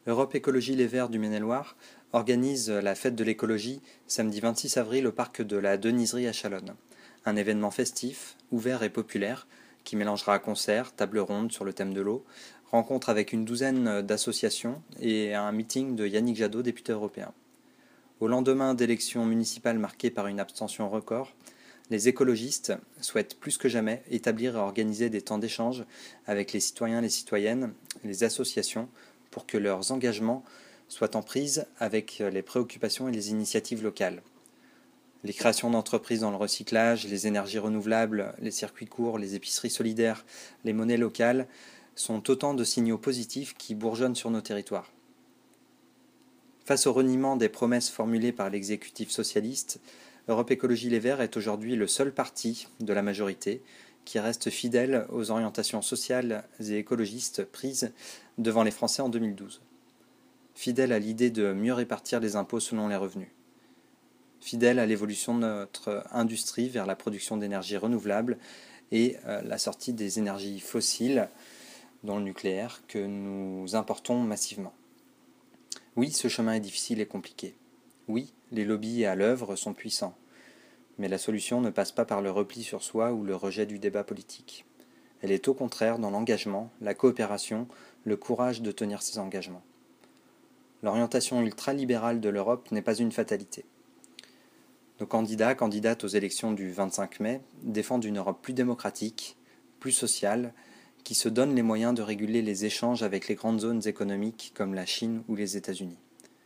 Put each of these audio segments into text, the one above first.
Europe Écologie Les Verts du Maine-et-Loire organise la fête de l'écologie samedi 26 avril au parc de la Deniserie à Chalonnes. Un événement festif, ouvert et populaire qui mélangera concerts, tables rondes sur le thème de l'eau, rencontres avec une douzaine d'associations et un meeting de Yannick Jadot, député européen. Au lendemain d'élections municipales marquées par une abstention record, les écologistes souhaitent plus que jamais établir et organiser des temps d'échange avec les citoyens et les citoyennes, les associations, pour que leurs engagements soient en prise avec les préoccupations et les initiatives locales. Les créations d'entreprises dans le recyclage, les énergies renouvelables, les circuits courts, les épiceries solidaires, les monnaies locales sont autant de signaux positifs qui bourgeonnent sur nos territoires. Face au reniement des promesses formulées par l'exécutif socialiste, Europe Écologie Les Verts est aujourd'hui le seul parti de la majorité qui reste fidèle aux orientations sociales et écologistes prises devant les Français en 2012. Fidèle à l'idée de mieux répartir les impôts selon les revenus. Fidèle à l'évolution de notre industrie vers la production d'énergie renouvelable et la sortie des énergies fossiles, dont le nucléaire, que nous importons massivement. Oui, ce chemin est difficile et compliqué. Oui, les lobbies à l'œuvre sont puissants. Mais la solution ne passe pas par le repli sur soi ou le rejet du débat politique. Elle est au contraire dans l'engagement, la coopération, le courage de tenir ses engagements. L'orientation ultralibérale de l'Europe n'est pas une fatalité. Nos candidates aux élections du 25 mai défendent une Europe plus démocratique, plus sociale, qui se donne les moyens de réguler les échanges avec les grandes zones économiques comme la Chine ou les États-Unis.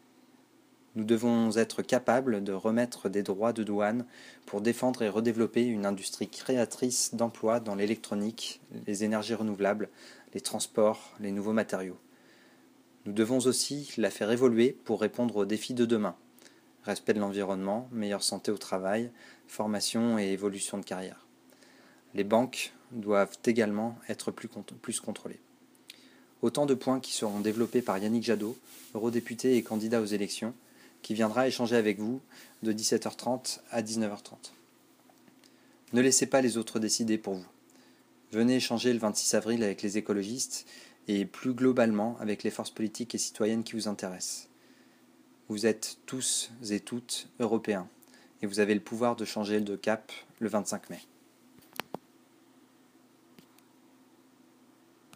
Nous devons être capables de remettre des droits de douane pour défendre et redévelopper une industrie créatrice d'emplois dans l'électronique, les énergies renouvelables, les transports, les nouveaux matériaux. Nous devons aussi la faire évoluer pour répondre aux défis de demain. Respect de l'environnement, meilleure santé au travail, formation et évolution de carrière. Les banques doivent également être plus contrôlées. Autant de points qui seront développés par Yannick Jadot, eurodéputé et candidat aux élections, qui viendra échanger avec vous de 17h30 à 19h30. Ne laissez pas les autres décider pour vous. Venez échanger le 26 avril avec les écologistes et plus globalement avec les forces politiques et citoyennes qui vous intéressent. Vous êtes tous et toutes européens et vous avez le pouvoir de changer de cap le 25 mai.